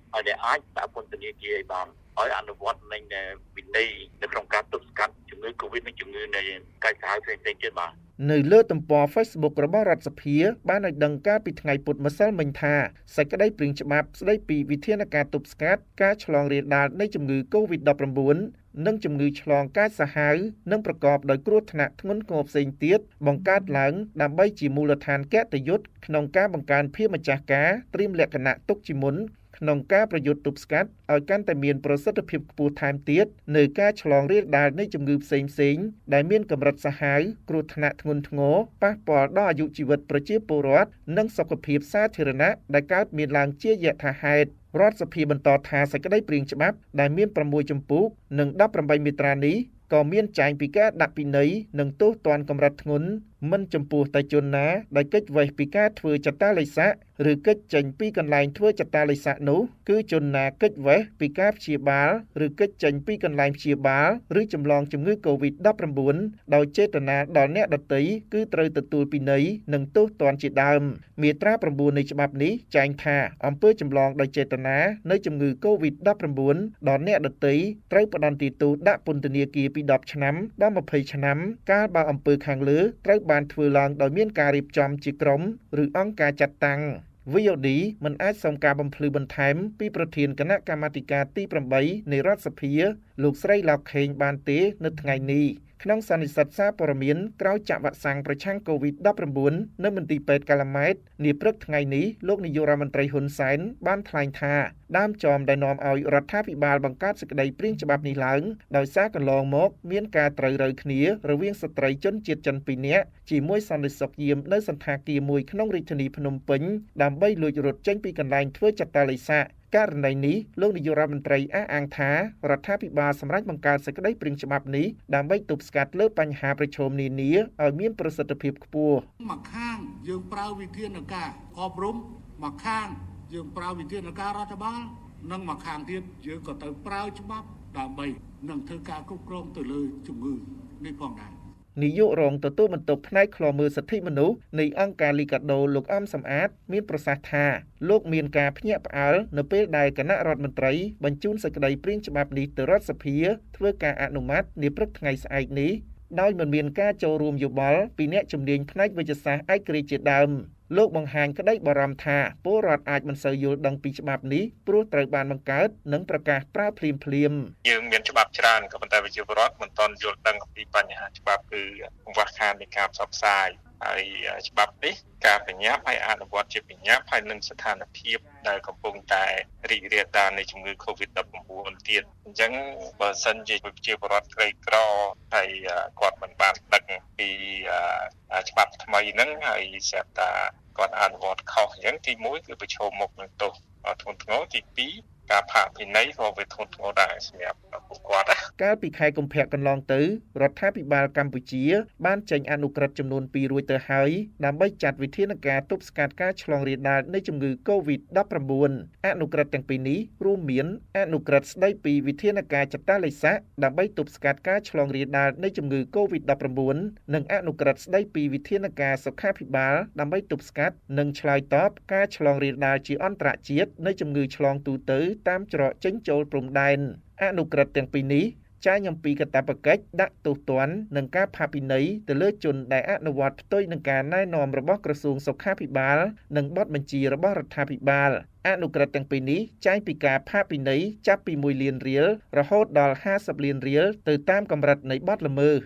ឲ្យតែអាចដាក់ពន្ធនាគារឲ្យបានឲ្យអនុវត្តនឹងវិន័យនៅក្នុងការទប់ស្កាត់ជំងឺ Covid និងជំងឺនៃកាយសាហាវផ្សេងៗទៀតបាទនៅលើទំព័រ Facebook របស់រដ្ឋសភាបានឲ្យដឹងកាលពីថ្ងៃពុធម្សិលមិញថាសេចក្តីព្រាងច្បាប់ស្តីពីវិធានការទប់ស្កាត់ការឆ្លងរាលដាលនៃជំងឺ Covid-19 និងជំងឺឆ្លងកាចសាហាវនិងប្រកបដោយគ្រោះថ្នាក់ធ្ងន់ធ្ងរផ្សេងទៀតបង្កើតឡើងដើម្បីជាមូលដ្ឋានគតិយុត្តក្នុងការបង្កើនភាពម្ចាស់ការត្រៀមលក្ខណៈទុកជាមុនក្នុងការប្រយុទ្ធទប់ស្កាត់ឲ្យកាន់តែមានប្រសិទ្ធភាពខ្ពស់ថែមទៀតនៅការឆ្លងរាលដាលនៃជំងឺផ្សេងៗដែលមានកម្រិតសាហាវគ្រោះថ្នាក់ធ្ងន់ធ្ងរប៉ះពាល់ដល់អាយុជីវិតប្រជាពលរដ្ឋនិងសុខភាពសាធារណៈដែលកើតមានឡើងជាយថាហេតុរដ្ឋសភាបន្តថាសេចក្តីព្រាងច្បាប់ដែលមាន6ជំពូកនិង18មាត្រានេះក៏មានចែងពីការដាក់ពិន័យនិងទោសទណ្ឌកម្រិតធ្ងន់មិនចំពោះតែជនណាដែលគេចវេសពីការធ្វើចតាឡេស័កឬគេចចេញពីកន្លែងធ្វើចតាឡេស័កនោះគឺជនណាគេចវេសពីការព្យាបាលឬគេចចេញពីកន្លែងព្យាបាលឬចម្លងជំងឺ Covid-19 ដោយចេតនាដល់អ្នកដទៃគឺត្រូវទទួលពិន័យនិងទោសទណ្ឌជាដើមមាត្រា9នៃច្បាប់នេះចែងថាអំពើចម្លងដោយចេតនានៃជំងឺ Covid-19 ដល់អ្នកដទៃត្រូវផ្តន្ទាទោសដាក់ពន្ធនាគារពី10ឆ្នាំដល់20ឆ្នាំកាលបើអំពើខាងលើត្រូវបានធ្វើឡើងដោយមានការរៀបចំជាក្រុមឬអង្គការចាត់តាំង VOD មិនអាចសុំការបំភ្លឺបន្ថែមពីប្រធានគណៈកម្មាធិការទី8នៃរដ្ឋសភាលោកស្រីឡៅខេងបានទេនៅថ្ងៃនេះក្នុងសន្និសីទសារព័ត៌មានក្រោយចាក់វ៉ាក់សាំងប្រឆាំង COVID-19 នៅមន្ទីរពេទ្យកាឡាម៉ែតនាព្រឹកថ្ងៃនេះលោកនាយករដ្ឋមន្ត្រីហ៊ុនសែនបានថ្លែងថាដើមចមដែលនាំឲ្យរដ្ឋាភិបាលបង្កើតសេចក្តីព្រាងច្បាប់នេះឡើងដោយសារកន្លងមកមានការត្រូវរើគ្នារវាងស្ត្រីជនជាតិចិន2នាក់ជាមួយសន្តិសុខយាមនៅសន្តាគារមួយក្នុងរាជធានីភ្នំពេញដើម្បីលួចរត់ចេញពីកន្លែងធ្វើចតាឡេស័កករណីនេះលោកនាយករដ្ឋមន្ត្រីអះអាងថារដ្ឋាភិបាលសម្រេចបង្កើតសេចក្តីព្រាងច្បាប់នេះដើម្បីទប់ស្កាត់លើបញ្ហាប្រឈមនានាឲ្យមានប្រសិទ្ធភាពខ្ពស់មកខាងយើងប្រើវិធានការអប់រំមកខាងយើងប្រើវិធានការរដ្ឋបាលនិងមកខាងទៀតយើងក៏ទៅប្រើច្បាប់ដើម្បីនឹងធ្វើការគ្រប់គ្រងទៅលើជំងឺនេះផងដែរនាយករងទទួលបន្ទុកផ្នែកឃ្លាំមើលសិទ្ធិមនុស្សនៃអង្គការលីកាដូលោកអំសំអាតមានប្រសាសន៍ថាលោកមានការភ្ញាក់ផ្អើលនៅពេលដែលគណៈរដ្ឋមន្ត្រីបញ្ជូនសេចក្តីព្រាងច្បាប់នេះទៅរដ្ឋសភាធ្វើការអនុម័តនាព្រឹកថ្ងៃស្អែកនេះដោយមិនមានការចូលរួមយោបល់ពីអ្នកជំនាញផ្នែកវិទ្យាសាស្ត្រឯករាជ្យជាដើមលោកបង្ហាញក្តីបារម្ភថាពលរដ្ឋអាចមិនសូវយល់ដឹងពីច្បាប់នេះព្រោះត្រូវបានបង្កើតនិងប្រកាសប្រើភ្លាមយើងមានច្បាប់ច្រើនក៏ប៉ុន្តែប្រជាពលរដ្ឋមិនទាន់យល់ដឹងពីបញ្ហាច្បាប់គឺកង្វះខាតនៃការផ្សព្វផ្សាយហើយច្បាប់នេះការបញ្ញត្តិហើយអនុវត្តជាបញ្ញត្តិហើយនឹងស្ថានភាពដែលកំពុងតែរីករាលដាលនៃជំងឺ Covid-19 ទៀតអញ្ចឹងបើសិនជាប្រជាពលរដ្ឋក្រីក្រហើយគាត់មិនបានដឹងពីច្បាប់ថ្មីហ្នឹងហើយស្រាប់តែគាត់អនុវត្តខុសអញ្ចឹងទី1គឺប្រឈមមុខនឹងទោសធ្ងន់ធ្ងរទី2ការផាកពិន័យក៏វាធ្ងន់ធ្ងរដែរសម្រាប់ពួកគាត់កាលពីខែកុម្ភៈកន្លងទៅរដ្ឋាភិបាលកម្ពុជាបានចេញអនុក្រឹត្យចំនួន2រួចទៅហើយដើម្បីចាត់វិធានការទប់ស្កាត់ការឆ្លងរាលដាលនៃជំងឺ Covid-19 អនុក្រឹត្យទាំងពីរនេះរួមមានអនុក្រឹត្យស្តីពីវិធានការចតាឡេស័កដើម្បីទប់ស្កាត់ការឆ្លងរាលដាលនៃជំងឺ Covid-19 និងអនុក្រឹត្យស្តីពីវិធានការសុខាភិបាលដើម្បីទប់ស្កាត់និងឆ្លើយតបការឆ្លងរាលដាលជាអន្តរជាតិនៃជំងឺឆ្លងទូទៅតាមច្រកចេញចូលព្រំដែនអនុក្រឹត្យទាំងពីរនេះចែងអំពីកាតព្វកិច្ចដាក់ទោសទណ្ឌនិងការផាកពិន័យទៅលើជនដែលអនុវត្តផ្ទុយនឹងការណែនាំរបស់ក្រសួងសុខាភិបាលនិងបទបញ្ជារបស់រដ្ឋាភិបាលអនុក្រឹត្យទាំងពីរនេះចែងពីការផាកពិន័យចាប់ពី1លានរៀលរហូតដល់50លានរៀលទៅតាមកម្រិតនៃបទល្មើស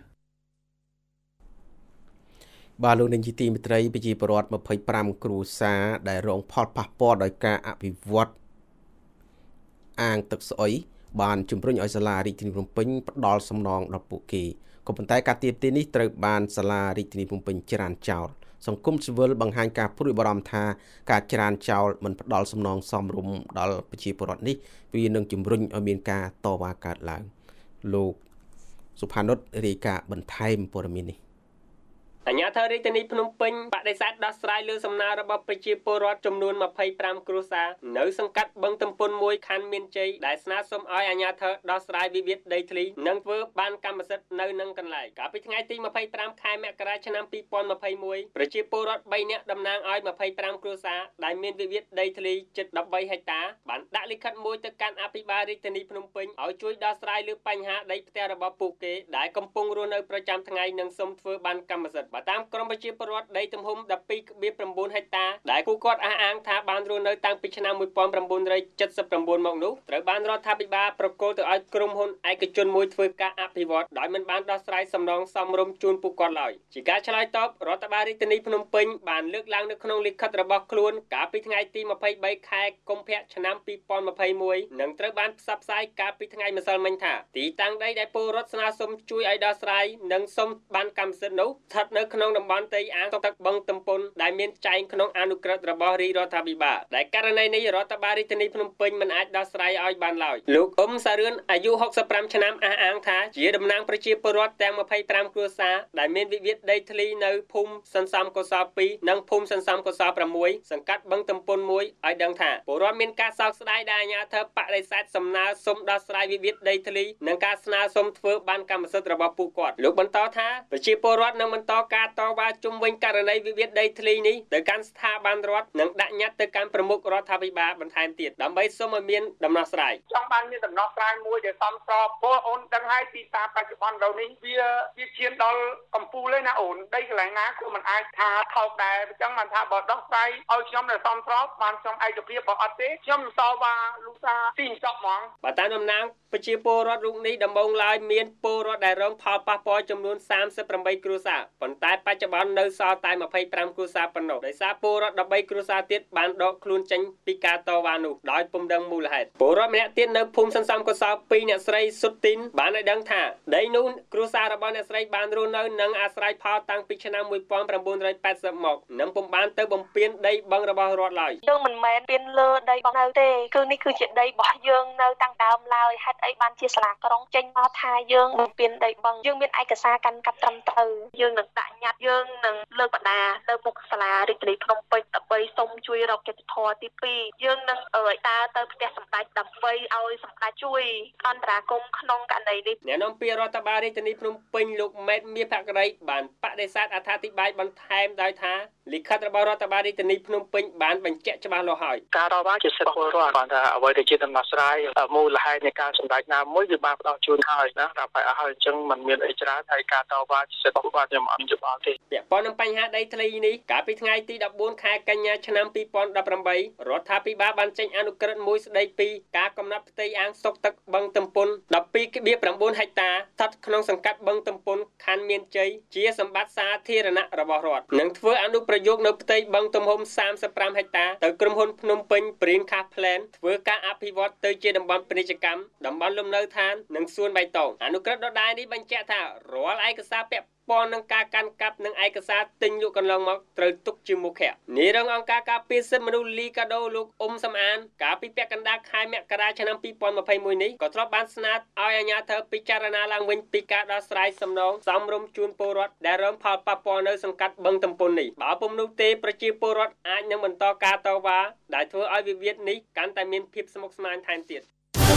បាទលោកនាយកទីមេត្រីប្រជាពលរដ្ឋ25គ្រួសារដែលរងផលប៉ះពាល់ដោយការអភិវឌ្ឍអាងទឹកស្អុយបានជំរុញឲ្យសាលារាជធានីភ្នំពេញផ្ដល់សំណងដល់ពួកគេក៏ប៉ុន្តែការទាមទារនេះត្រូវបានសាលារាជធានីភ្នំពេញច្រានចោលសង្គមស៊ីវិលបង្ហាញការព្រួយបារម្ភថាការច្រានចោលមិនផ្ដល់សំណងសមរម្យដល់ប្រជាពលរដ្ឋនេះវានឹងជំរុញឲ្យមានការតវ៉ាកើតឡើងលោកសុផានុតរាយការណ៍បន្ថែមព័ត៌មាននេះអាជ្ញាធររាជធានីភ្នំពេញបដិសេធដោះស្រាយលើសំណើរបស់ប្រជាពលរដ្ឋចំនួន25គ្រួសារនៅសង្កាត់បឹងទំពុន1ខណ្ឌមានជ័យដែលស្នើសុំឲ្យអាជ្ញាធរដោះស្រាយវិវាទដីធ្លីនិងធ្វើបានកម្មសិទ្ធិនៅនឹងកន្លែងកាលពីថ្ងៃទី25ខែមករាឆ្នាំ2021ប្រជាពលរដ្ឋ3នាក់តំណាងឲ្យ25គ្រួសារដែលមានវិវាទដីធ្លីជិត13ហិកតាបានដាក់លិខិតមួយទៅកាន់អភិបាលរាជធានីភ្នំពេញឲ្យជួយដោះស្រាយលើបញ្ហាដីផ្ទះរបស់ពួកគេដែលកំពុងរស់នៅប្រចាំថ្ងៃនិងសុំធ្វើបានកម្មសិទ្ធិបើតាមក្រមប្រជាពលរដ្ឋដីទំហំ 12.9 ហិកតាដែលពួកគាត់អះអាងថាបានរស់នៅតាំងពីឆ្នាំ1979មកនោះត្រូវបានរដ្ឋាភិបាលប្រគល់ទៅឲ្យក្រុមហ៊ុនឯកជនមួយធ្វើការអភិវឌ្ឍដោយមិនបានដោះស្រាយសំណងសមរម្យជូនពួកគាត់ឡើយជាការឆ្លើយតបរដ្ឋបាលរាជធានីភ្នំពេញបានលើកឡើងនៅក្នុងលិខិតរបស់ខ្លួនកាលពីថ្ងៃទី23ខែកុម្ភៈឆ្នាំ2021និងត្រូវបានផ្សព្វផ្សាយកាលពីថ្ងៃម្សិលមិញថាទីតាំងដីដែលពលរដ្ឋស្នើសុំជួយឲ្យដោះស្រាយនិងសុំបានកម្មសិទ្ធិនោះស្ថិតនៅក្នុងតំបន់ដីអាងទឹកបឹងទំពុនដែលមានចែងក្នុងអនុក្រឹត្យរបស់រាជរដ្ឋាភិបាលដែលករណីនេះរដ្ឋបាលរាជធានីភ្នំពេញមិនអាចដោះស្រាយឲ្យបានឡើយលោកអ៊ុំសារឿនអាយុ65ឆ្នាំអះអាងថាជាតំណាងប្រជាពលរដ្ឋទាំង25គ្រួសារដែលមានវិវាទដីធ្លីនៅភូមិសន្សំកុសល2និងភូមិសន្សំកុសល6សង្កាត់បឹងទំពុន1ឲ្យដឹងថាពលរដ្ឋមានការសោកស្ដាយដែលអាជ្ញាធរបដិសេធសំណើសុំដោះស្រាយវិវាទដីធ្លីនិងការស្នើសុំធ្វើបានកម្មសិទ្ធិរបស់ពួកគាត់លោកបន្តថាប្រជាពលរដ្ឋនឹងបន្តការតវ៉ាជុំវិញករណីវិវាទដីធ្លីនេះទៅកាន់ស្ថាប័នរដ្ឋនិងដាក់ញត្តិទៅកាន់ប្រមុខរដ្ឋាភិបាលបន្ថែមទៀតដើម្បីសុំឲ្យមានដំណោះស្រាយចង់បានមានដំណោះស្រាយមួយដែលសមស្របព្រោះអូនដឹងហើយទីតាបច្ចុប្បន្នឥឡូវនេះវាឈានដល់កំពូលហើយណាអូនដីកន្លែងណាគឺមិនអាចថាថោកដែរអញ្ចឹងបានថាបើដោះស្រាយឲ្យខ្ញុំដែលសមស្របបានខ្ញុំឯកភាពបើអត់ទេខ្ញុំសល់វ៉ាលូសាទីចប់ហ្មងបើតាមតំណាងប្រជាពលរដ្ឋរូបនេះដំបងឡើយមានពលរដ្ឋដែលរងផលប៉ះពាល់ចំនួន38គ្រួសារប៉ុន្តែបច្ចុប្បន្ននៅសល់តែ25គ្រួសារប៉ុណ្ណោះដោយសារពលរដ្ឋ13គ្រួសារទៀតបានដកខ្លួនចេញពីការតវ៉ានោះដោយពុំដឹងមូលហេតុពលរដ្ឋម្នាក់ទៀតនៅភូមិសន្សំកុសល2អ្នកស្រីសុតទីនបានឲ្យដឹងថាដីនោះគ្រួសាររបស់អ្នកស្រីបានរស់នៅនិងអាស្រ័យផលតាំងពីឆ្នាំ1980មកនិងពុំបានទៅបំពេញដីបឹងរបស់រដ្ឋឡើយយើងមិនមែនពេញលើដីបឹងនៅទេគឺនេះគឺជាដីរបស់យើងនៅតាំងដើមឡើយហេតុអីបានជាសាលាក្រុងចេញមកថាយើងបំពេញដីបឹងយើងមានឯកសារកាន់កាប់ត្រឹមត្រូវយើងនឹងដាក់ញត្តិយើងនឹងលើកបណ្ដានៅមុខសាលារាជធានីភ្នំពេញដើម្បីសុំជួយរកយុត្តិធម៌ទី2យើងនឹងដើរទៅផ្ទះសម្ដេចដើម្បីឲ្យសម្ដេចជួយអន្តរាគមន៍ក្នុងករណីនេះអ្នកនាំពាក្យរដ្ឋបាលរាជធានីភ្នំពេញលោកម៉ែតមាសភក្តីបានបដិសេធអត្ថាធិប្បាយបន្ថែមដោយថាលិខិតរបស់រដ្ឋបាលរាជធានីភ្នំពេញបានបញ្ជាក់ច្បាស់លាស់ហើយការតវ៉ាជាសិទ្ធិពលរដ្ឋគាត់ថាអ្វីដែលជាដំណោះស្រាយមូលហេតុនៃការសម្ដែងណាមួយគឺបានផ្ដល់ជូនហើយណាតែបែរឲ្យអញ្ចឹងมันមានអីច្រើនហើយការតវ៉ាជាសិទ្ធិរបស់ខ្ញុំអត់យល់ទេពាក់ព័ន្ធនឹងបញ្ហាដីធ្លីនេះកាលពីថ្ងៃទី14ខែកញ្ញាឆ្នាំ2018រដ្ឋាភិបាលបានចេញអនុក្រឹត្យមួយស្ដីពីការកំណត់ផ្ទៃអាងស្តុកទឹកបឹងទំពុន 12.9 ហិកតាស្ថិតក្នុងសង្កាត់បឹងទំពុនខណ្ឌមានជ័យជាសម្បត្តិសាធារណៈរបស់រដ្ឋនិងធ្វើអនុប្រយោគនៅផ្ទៃបឹងទំហំ35ហិកតាទៅក្រុមហ៊ុនភ្នំពេញ Green Car Plan ធ្វើការអភិវឌ្ឍទៅជាតំបន់ពាណិជ្ជកម្មតំបន់លំនៅឋាននិងសួនបៃតងអនុក្រឹត្យដដែលនេះបញ្ជាក់ថារាល់ឯកសារពាក់ព័ន្ធនឹងការកាន់កាប់និងឯកសារទិញលក់កន្លងមកត្រូវទុកជាមុខៈនាយរងអង្គការការពារសិទ្ធិមនុស្សលីកាដូលោកអ៊ុំសំអានកាលពីពាក់កណ្ដាលខែមករាឆ្នាំ2021នេះក៏ធ្លាប់បានស្នើឲ្យអាជ្ញាធរពិចារណាឡើងវិញពីការដោះស្រាយសំណងសមរម្យជូនពលរដ្ឋដែលរងផលប៉ះពាល់នៅសង្កាត់បឹងទំពុននេះបើពុំនោះទេប្រជាពលរដ្ឋអាចនឹងបន្តការតវ៉ាដែលធ្វើឲ្យវិវាទនេះកាន់តែមានភាពស្មុគស្មាញថែមទៀត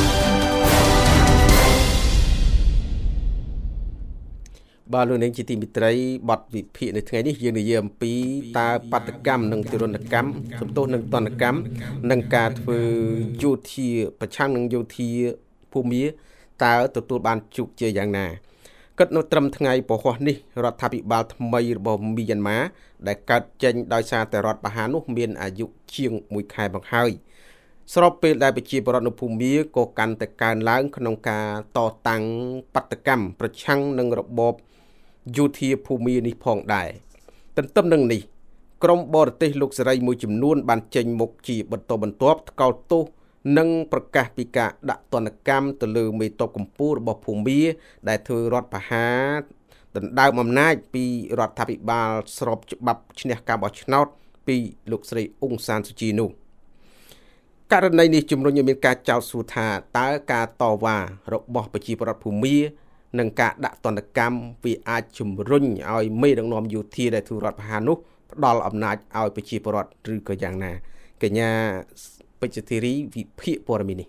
បាទលោកនាងជាទីមិត្តរីបទវិភាគនៅថ្ងៃនេះយើងនិយាយអំពីតើបាតកម្មនិងទរណកម្មសំទោសនឹងទណ្ឌកម្មនិងការធ្វើយោធាប្រឆាំងនឹងយោធាភូមិតើទទួលបានជោគជ័យយ៉ាងណាគិតនៅត្រឹមថ្ងៃពហុនេះរដ្ឋាភិបាលថ្មីរបស់មីយ៉ាន់ម៉ាដែលកើតចេញដោយសារតែរដ្ឋបហានោះមានអាយុជាង1ខែមកហើយស្របពេលដែលប្រជាពលរដ្ឋនៅភូមាក៏កាន់តែកើនឡើងក្នុងការតតាំងបាតកម្មប្រឆាំងនឹងរបបយោធាភូមានេះផងដែរទន្ទឹមនឹងនេះក្រមបរទេសលោកសេរីមួយចំនួនបានចេញមុខជាបន្តបន្ទាប់ថ្កោលទោសនិងប្រកាសពីការដាក់ទណ្ឌកម្មទៅលើមេតបកម្ពុជារបស់ភូមាដែលធ្វើរដ្ឋបហាដណ្ដើមអំណាចពីរដ្ឋាភិបាលស្របច្បាប់ឈ្នះការបោះឆ្នោតពីលោកស្រីអ៊ុងសានស៊ូជីនោះករណីនេះជំរុញឲ្យមានការចោទសួរថាតើការតវ៉ារបស់ប្រជាពលរដ្ឋភូមានិងការដាក់ទណ្ឌកម្មវាអាចជំរុញឲ្យមេដឹកនាំយោធាដែលធ្វើរដ្ឋប្រហារនោះផ្ដល់អំណាចឲ្យប្រជាពលរដ្ឋឬក៏យ៉ាងណាកញ្ញាពេជ្រធីរីវិភាគព័ត៌មាននេះ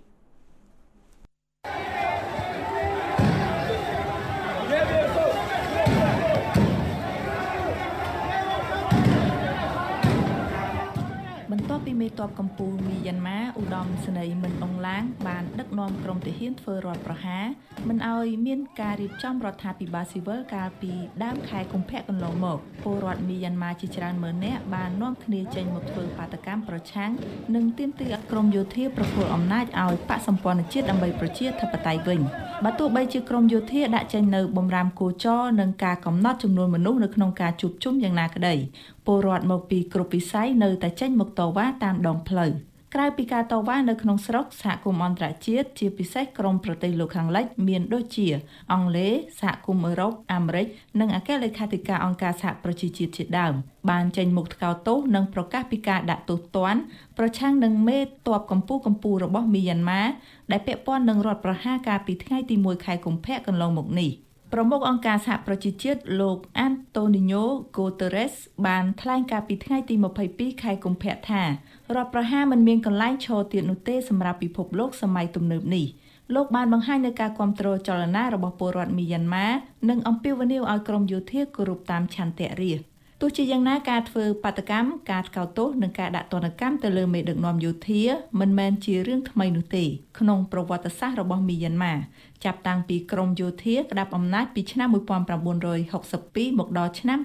បន្ទាប់ពីមេទ័ពកម្ពុជាមីយ៉ាន់ម៉ាឧត្តមសេនីយ៍មិនអងឡាងបានដឹកនាំក្រុមទាហានធ្វើរដ្ឋប្រហារមិនឲ្យមានការរៀបចំរដ្ឋាភិបាលស៊ីវិលកាលពីដើមខែកុម្ភៈកន្លងមកពលរដ្ឋមីយ៉ាន់ម៉ាជាច្រើនម៉ឺននាក់បាននាំគ្នាចេញមកធ្វើបាតកម្មប្រឆាំងនិងទាមទារឲ្យក្រុមយោធាប្រគល់អំណាចឲ្យបកសម្ព័ន្ធជាតិដើម្បីប្រជាធិបតេយ្យវិញបើទោះបីជាក្រុមយោធាដាក់ចេញនៅបម្រាមគោចរនិងការកំណត់ចំនួនមនុស្សនៅក្នុងការជួបជុំយ៉ាងណាក្តីពលរដ្ឋមកពីគ្រប់វិស័យនៅតែចេញមកតវ៉ាតាមដងផ្លូវក្រៅពីការតវ៉ានៅក្នុងស្រុកសហគមន៍អន្តរជាតិជាពិសេសក្រុមប្រទេសលោកខាងលិចមានដូចជាអង់គ្លេសសហគមន៍អឺរ៉ុបអាមេរិកនិងអគ្គលេខាធិការអង្គការសហប្រជាជាតិជាដើមបានចេញមុខថ្កោលទោសនិងប្រកាសពីការដាក់ទោសទណ្ឌប្រឆាំងនឹងមេទ័ពកម្ពុជារបស់មីយ៉ាន់ម៉ាដែលពាក់ព័ន្ធនឹងរដ្ឋប្រហារកាលពីថ្ងៃទី1ខែកុម្ភៈកន្លងមកនេះប្រមុខអង្គការសហប្រជាជាតិលោកអាន់តូនីញ៉ូហ្គូតឺរ៉េសបានថ្លែងការពីថ្ងៃទី22ខែកុម្ភៈថារដ្ឋប្រហារមិនមានកន្លែងឈរទៀតនោះទេសម្រាប់ពិភពលោកសម័យទំនើបនេះលោកបានបង្ហាញនូវការគាំទ្រចលនារបស់ពលរដ្ឋមីយ៉ាន់ម៉ានិងអំពាវនាវឲ្យក្រុមយោធាគោរពតាមឆន្ទៈរាស្ត្រទោះជាយ៉ាងណាការធ្វើបាតកម្មការថ្កោលទោសនិងការដាក់ទណ្ឌកម្មទៅលើមេដឹកនាំយោធាមិនមែនជារឿងថ្មីនោះទេក្នុងប្រវត្តិសាស្ត្ររបស់មីយ៉ាន់ម៉ាចាប់តាំងពីក្រុមយោធាក្តាប់អំណាចពីឆ្នាំ1962មកដល់ឆ្នាំ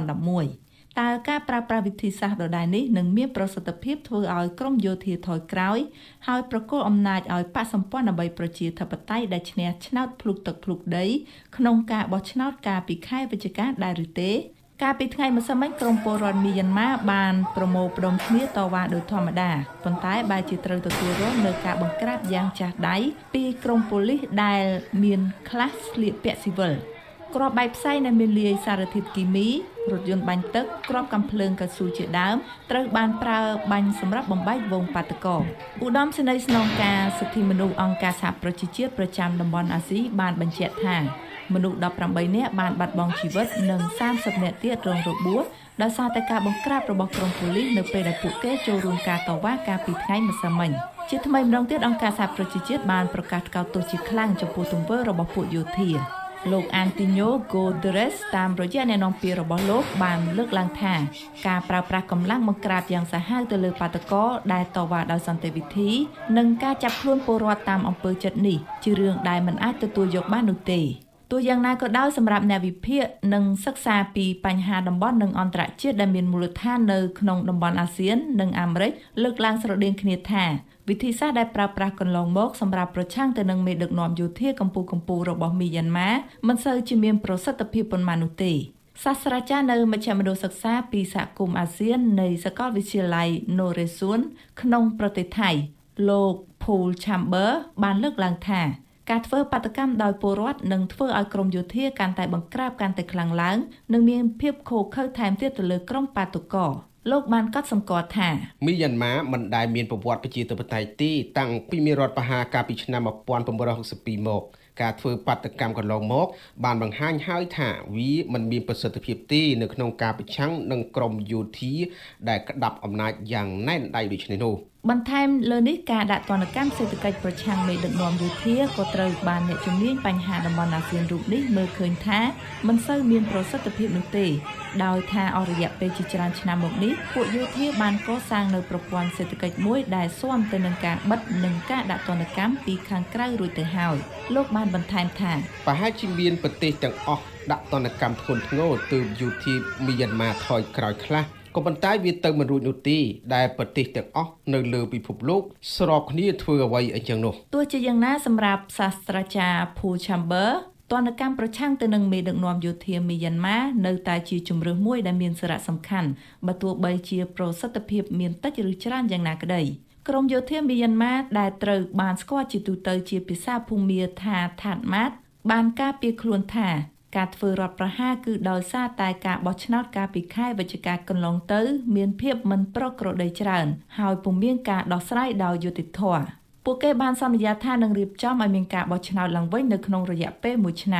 2011តើការប្រើប្រាស់វិធីសាស្ត្រដដែលនេះនឹងមានប្រសិទ្ធភាពធ្វើឲ្យក្រុមយោធាថយក្រោយហើយប្រគល់អំណាចឲ្យបកសម្ព័ន្ធដើម្បីប្រជាធិបតេយ្យដែលឈ្នះឆ្នោតភ្លុកទឹកភ្លុកដីក្នុងការបោះឆ្នោតកាលពីខែវិច្ឆិកាដែរឬទេកាលពីថ្ងៃម្សិលមិញក្រុមពលរដ្ឋមីយ៉ាន់ម៉ាបានប្រមូលផ្ដុំគ្នាតវ៉ាដោយធម្មតាប៉ុន្តែបែរជាត្រូវទទួលរងនូវការបង្ក្រាបយ៉ាងចាស់ដៃពីក្រុមប៉ូលីសដែលមានខ្លះស្លៀកពាក់ស៊ីវិលគ្រាប់បែកផ្សៃដែលមានលាយសារធាតុគីមីរថយន្តបាញ់ទឹកគ្រាប់កាំភ្លើងកៅស៊ូជាដើមត្រូវបានប្រើបាញ់សម្រាប់បំបែកវងបាតុករឧត្តមសេនីយ៍ស្នងការសិទ្ធិមនុស្សអង្គការសហប្រជាជាតិប្រចាំតំបន់អាស៊ីបានបញ្ជាក់ថាមនុស្ស18នាក់បានបាត់បង់ជីវិតនិង30នាក់ទៀតរងរបួសដោយសារតែការបង្ក្រាបរបស់ក្រុមប៉ូលីសនៅពេលដែលពួកគេចូលរួមការតវ៉ាកាលពីថ្ងៃម្សិលមិញជាថ្មីម្ដងទៀតអង្គការសហប្រជាជាតិបានប្រកាសថ្កោលទោសជាខ្លាំងចំពោះទង្វើរបស់ពួកយោធាលោកអានទីញ៉ូហ្គូតឺរ៉េសតាមរយៈអ្នកនាំពាក្យរបស់លោកបានលើកឡើងថាការប្រើប្រាស់កម្លាំងបង្ក្រាបយ៉ាងសាហាវទៅលើបាតុករដែលតវ៉ាដោយសន្តិវិធីនិងការចាប់ខ្លួនពលរដ្ឋតាមអំពើចិត្តនេះជារឿងដែលមិនអាចទទួលយកបាននោះទេទោះយ៉ាងណាក៏ដោយសម្រាប់អ្នកវិភាគនិងសិក្សាពីបញ្ហាតំបន់និងអន្តរជាតិដែលមានមូលដ្ឋាននៅក្នុងតំបន់អាស៊ាននិងអាមេរិកលើកឡើងស្រដៀងគ្នាថាវិធីសាស្ត្រដែលប្រើប្រាស់កន្លងមកសម្រាប់ប្រឆាំងទៅនឹងមេដឹកនាំយោធាកម្ពុជារបស់មីយ៉ាន់ម៉ាមិនសូវជាមានប្រសិទ្ធភាពប៉ុន្មាននោះទេសាស្ត្រាចារ្យនៅមជ្ឈមណ្ឌលសិក្សាពីសហគមន៍អាស៊ាននៃសាកលវិទ្យាល័យ Noresun ក្នុងប្រទេសថៃលោក Paul Chamber បានលើកឡើងថាការធ្វើបាតកម្មដោយពលរដ្ឋនឹងធ្វើឲ្យក្រុមយោធាកាន់តែបង្ក្រាបកាន់តែខ្លាំងឡើងនិងមានភាពឃោរឃៅថែមទៀតទៅលើក្រុមបាតុករលោកបានកត់សម្គាល់ថាមីយ៉ាន់ម៉ាមិនដែលមានប្រវត្តិប្រជាធិបតេយ្យទេតាំងពីមានរដ្ឋប្រហារកាលពីឆ្នាំ1962មកការធ្វើបាតកម្មកន្លងមកបានបង្ហាញហើយថាវាមិនមានប្រសិទ្ធភាពទេនៅក្នុងការប្រឆាំងនឹងក្រុមយោធាដែលក្តាប់អំណាចយ៉ាងណែនដៃដូចនេះនោះបន្ថែមលើនេះការដាក់ទណ្ឌកម្មសេដ្ឋកិច្ចប្រឆាំងមេដឹកនាំយោធាក៏ត្រូវបានអ្នកជំនាញបញ្ហាតំបន់អាស៊ានរូបនេះមើលឃើញថាមិនសូវមានប្រសិទ្ធភាពនោះទេដោយថាអស់រយៈពេលជាច្រើនឆ្នាំមកនេះពួកយោធាបានកសាងនៅប្រព័ន្ធសេដ្ឋកិច្ចមួយដែលស៊ាំទៅនឹងការបិទនិងការដាក់ទណ្ឌកម្មពីខាងក្រៅរួចទៅហើយលោកបានបន្ថែមថាប្រហែលជាមានប្រទេសទាំងអស់ដាក់ទណ្ឌកម្មធ្ងន់ធ្ងរទើបយោធាមីយ៉ាន់ម៉ាថយក្រោយខ្លះក៏ប៉ុន្តែវាទៅមិនរួចនោះទេដែលប្រទេសទាំងអស់នៅលើពិភពលោកស្របគ្នាធ្វើអ្វីអញ្ចឹងនោះទោះជាយ៉ាងណាសម្រាប់សាស្ត្រាចារ្យ Paul Chamber ទណ្ឌកម្មប្រឆាំងទៅនឹងមេដឹកនាំយោធាមីយ៉ាន់ម៉ានៅតែជាជម្រើសមួយដែលមានសារៈសំខាន់បើទោះបីជាប្រសិទ្ធភាពមានតិចឬច្រើនយ៉ាងណាក្តីក្រុមយោធាមីយ៉ាន់ម៉ាដែលត្រូវបានស្គាល់ជាទូទៅជាភាសាភូមាថាថាតម៉ាតបានការពារខ្លួនថាការធ្វើរដ្ឋប្រហារគឺដោយសារតែការបោះឆ្នោតកាលពីខែវិច្ឆិកាកន្លងទៅមានភាពមិនប្រក្រតីច្រើនហើយពុំមានការដោះស្រាយដោយយុត្តិធម៌ពួកគេបានសន្យាថានឹងរៀបចំឲ្យមានការបោះឆ្នោតឡើងវិញនៅក្នុងរយៈពេល1ឆ្នាំ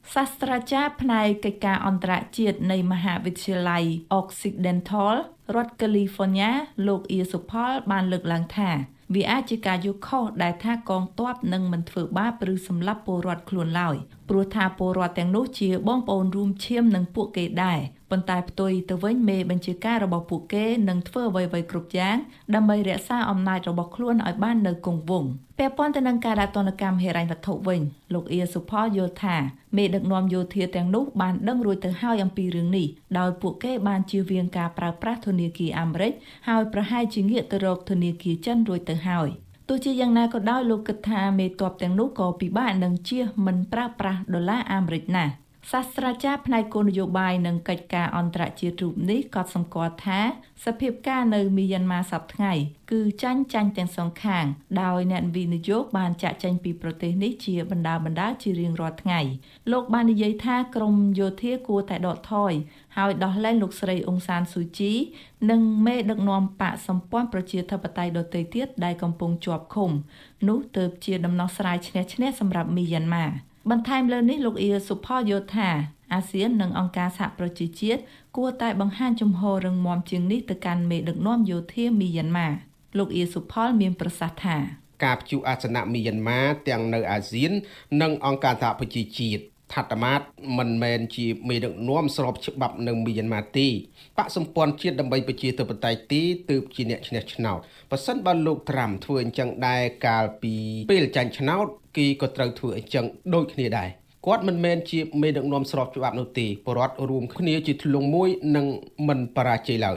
សាស្ត្រាចារ្យផ្នែកកិច្ចការអន្តរជាតិនៃមហាវិទ្យាល័យ Occidental រដ្ឋ California លោកអ៊ីសុផលបានលើកឡើងថាវាអាចជាការយកខុសដែលថាកងទ័ពនឹងមិនធ្វើបាបឬសម្លាប់ពលរដ្ឋខ្លួនឡើយព្រោះថាពលរដ្ឋទាំងនោះជាបងប្អូនរួមឈាមនឹងពួកគេដែរប៉ុន្តែផ្ទុយទៅវិញមេបញ្ជាការរបស់ពួកគេនឹងធ្វើអ្វីៗគ្រប់យ៉ាងដើម្បីរក្សាអំណាចរបស់ខ្លួនឲ្យបាននៅគង់វង្សពាក់ព័ន្ធទៅនឹងការដាក់ទណ្ឌកម្មហិរញ្ញវត្ថុវិញលោកអ៊ីសុផលយល់ថាមេដឹកនាំយោធាទាំងនោះបានដឹងរួចទៅហើយអំពីរឿងនេះដោយពួកគេបានជៀសវាងការប្រើប្រាស់ធនាគារអាមេរិកហើយប្រហែលជាងាកទៅរកធនាគារចិនរួចទៅហើយទោះជាយ៉ាងណាក៏ដោយលោកគិតថាមេទ័ពទាំងនោះក៏ពិបាកនឹងជៀសមិនប្រើប្រាស់ដុល្លារអាមេរិកណាស់សាស្ត្រាចារ្យផ្នែកគោលនយោបាយនិងកិច្ចការអន្តរជាតិរូបនេះក៏សម្គាល់ថាសភាពការនៅមីយ៉ាន់ម៉ាសប្តាហ៍ថ្ងៃគឺចាញ់ទាំងសងខាងដោយអ្នកវិនិយោគបានចាក់ចេញពីប្រទេសនេះជាបណ្ដាជារៀងរាល់ថ្ងៃលោកបាននិយាយថាក្រមយោធាគួរតែដកថយហើយដោះលែងលោកស្រីអ៊ុងសានស៊ូជីនិងមេដឹកនាំបកសម្ព័ន្ធប្រជាធិបតេយ្យដទៃទៀតដែលកំពុងជាប់ឃុំនោះទើបជាដំណោះស្រាយឈ្នះសម្រាប់មីយ៉ាន់ម៉ាបន្ថែមលើនេះលោកអ៊ីសុផលយល់ថាអាស៊ាននិងអង្គការសហប្រជាជាតិគួរតែបង្ហាញជំហររឹងមាំជាងនេះទៅកាន់មេដឹកនាំយោធាមីយ៉ាន់ម៉ាលោកអ៊ីសុផលមានប្រសាសន៍ថាការព្យួរអាសនៈមីយ៉ាន់ម៉ាទាំងនៅអាស៊ាននិងអង្គការសហប្រជាជាតិថាតម៉ាតមិនមែនជាមេដឹកនាំស្របច្បាប់នៅមីយ៉ាន់ម៉ាទេបកសម្ព័ន្ធជាតិដើម្បីប្រជាធិបតេយ្យទេទើបជាអ្នកឈ្នះឆ្នោតប៉ះសិនបើលោកត្រាំធ្វើអញ្ចឹងដែរកាលពីពេលចាញ់ឆ្នោតគេក៏ត្រូវធ្វើអញ្ចឹងដូចគ្នាដែរគាត់មិនមែនជាមេដឹកនាំស្របច្បាប់នោះទេពលរដ្ឋរួមគ្នាជាធ្លុងមួយនិងមិនបរាជ័យឡើយ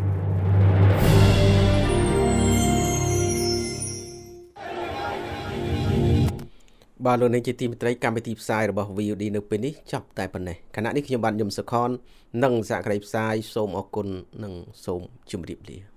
បាទលោកនាងជាទីមេត្រីកម្មវិធីផ្សាយរបស់ VOD នៅពេលនេះចាប់តែប៉ុណ្ណេះខណៈនេះខ្ញុំបាទយមសុខននិងសហគ្រាសផ្សាយសូមអរគុណនិងសូមជម្រាបលា